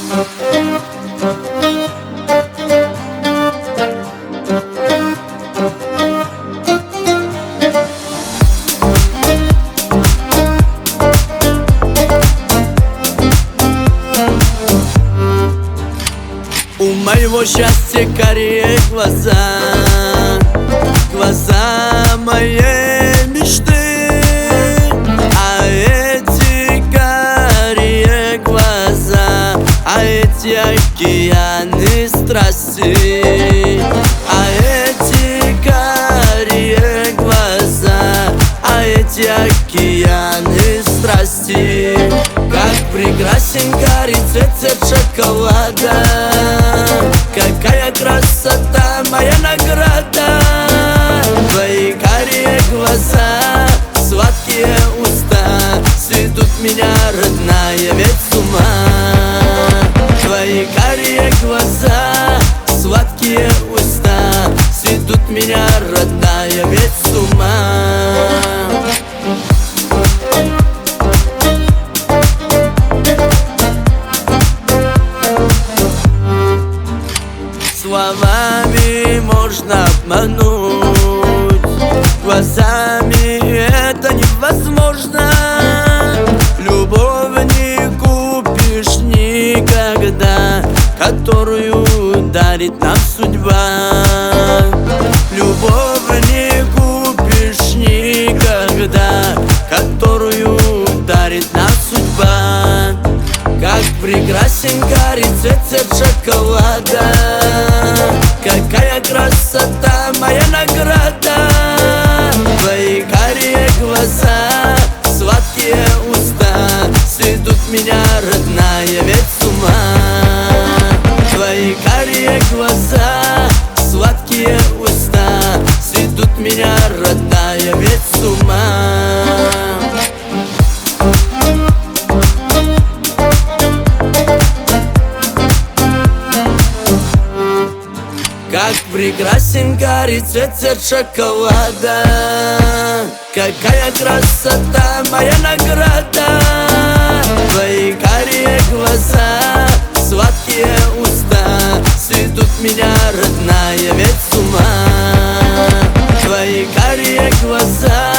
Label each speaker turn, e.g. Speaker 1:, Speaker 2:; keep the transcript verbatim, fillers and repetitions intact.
Speaker 1: У моего счастья карие глаза, глаза моей мечты. А эти карие глаза, а эти океаны страсти. А эти карие глаза, а эти океаны страсти. Как прекрасен карий цвет, цвет шоколада. Какая красота, моя награда. Твои карие глаза, сладкие уста сведут меня, родная, ведь с ума. Твои карие глаза, сладкие уста сведут меня, родная, ведь с ума. Словами можно обмануть, глазами это невозможно. Любовь не купишь никогда, которую дарит нам судьба. Любовь не купишь никогда, которую дарит нам судьба. Как прекрасен карий цвет, цвет шоколада. Какая красота, моя награда. Твои карие глаза, сладкие уста сведут меня, родная, ведь с ума. Твои карие глаза, сладкие уста сведут меня, родная, ведь с ума. Как прекрасен карий цвет, цвет шоколада. Какая красота, моя награда. Твои карие глаза, сладкие уста сведут меня, родная, ведь с ума. Твои карие глаза,